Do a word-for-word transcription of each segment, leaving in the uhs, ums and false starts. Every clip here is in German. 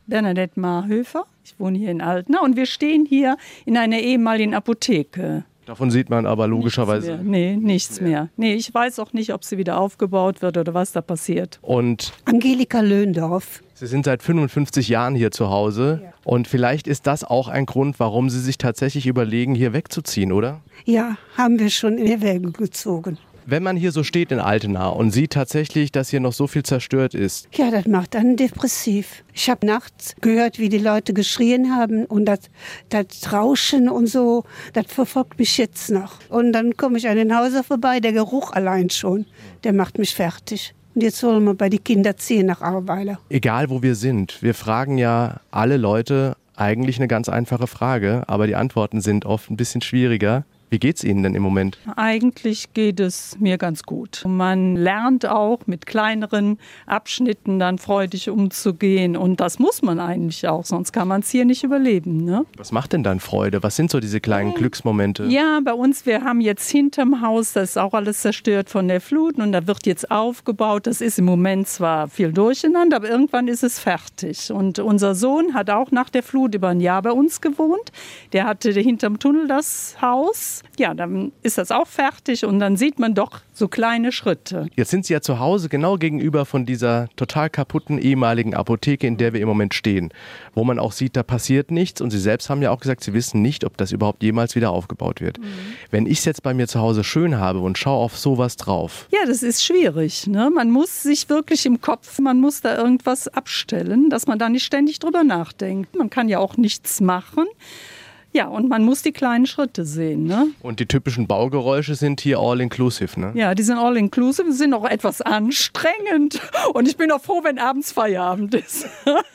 Bernadette Marhöfer. Ich wohne hier in Altena und wir stehen hier in einer ehemaligen Apotheke. Davon sieht man aber logischerweise... Nichts mehr. Nee, nichts mehr. mehr. Nee, ich weiß auch nicht, ob sie wieder aufgebaut wird oder was da passiert. Und Angelika Löndorf. Sie sind seit fünfundfünfzig Jahren hier zu Hause. Ja. Und vielleicht ist das auch ein Grund, warum Sie sich tatsächlich überlegen, hier wegzuziehen, oder? Ja, haben wir schon in Erwägung gezogen. Wenn man hier so steht in Altena und sieht tatsächlich, dass hier noch so viel zerstört ist. Ja, das macht einen depressiv. Ich habe nachts gehört, wie die Leute geschrien haben und das, das Rauschen und so, das verfolgt mich jetzt noch. Und dann komme ich an den Hause vorbei, der Geruch allein schon, der macht mich fertig. Und jetzt wollen wir bei den Kindern ziehen nach Ahrweiler. Egal, wo wir sind, wir fragen ja alle Leute eigentlich eine ganz einfache Frage, aber die Antworten sind oft ein bisschen schwieriger. Wie geht's Ihnen denn im Moment? Eigentlich geht es mir ganz gut. Man lernt auch mit kleineren Abschnitten dann freudig umzugehen und das muss man eigentlich auch, sonst kann man es hier nicht überleben. Ne? Was macht denn dann Freude? Was sind so diese kleinen Glücksmomente? Ja, bei uns, wir haben jetzt hinterm Haus, das ist auch alles zerstört von der Flut und da wird jetzt aufgebaut. Das ist im Moment zwar viel durcheinander, aber irgendwann ist es fertig. Und unser Sohn hat auch nach der Flut über ein Jahr bei uns gewohnt. Der hatte hinterm Tunnel das Haus. Ja, dann ist das auch fertig und dann sieht man doch so kleine Schritte. Jetzt sind Sie ja zu Hause genau gegenüber von dieser total kaputten ehemaligen Apotheke, in der wir im Moment stehen. Wo man auch sieht, da passiert nichts und Sie selbst haben ja auch gesagt, Sie wissen nicht, ob das überhaupt jemals wieder aufgebaut wird. Mhm. Wenn ich es jetzt bei mir zu Hause schön habe und schaue auf sowas drauf. Ja, das ist schwierig. Ne? Man muss sich wirklich im Kopf, man muss da irgendwas abstellen, dass man da nicht ständig drüber nachdenkt. Man kann ja auch nichts machen. Ja, und man muss die kleinen Schritte sehen. Ne? Und die typischen Baugeräusche sind hier all-inclusive, ne? Ja, die sind all-inclusive, sind auch etwas anstrengend. Und ich bin auch froh, wenn abends Feierabend ist.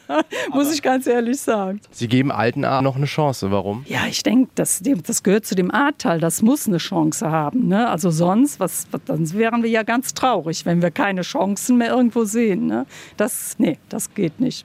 Muss ich ganz ehrlich sagen. Sie geben Altena noch eine Chance, warum? Ja, ich denke, das, das gehört zu dem Ahrtal, das muss eine Chance haben. Ne? Also sonst, was, dann wären wir ja ganz traurig, wenn wir keine Chancen mehr irgendwo sehen. Ne? Das, nee, das geht nicht.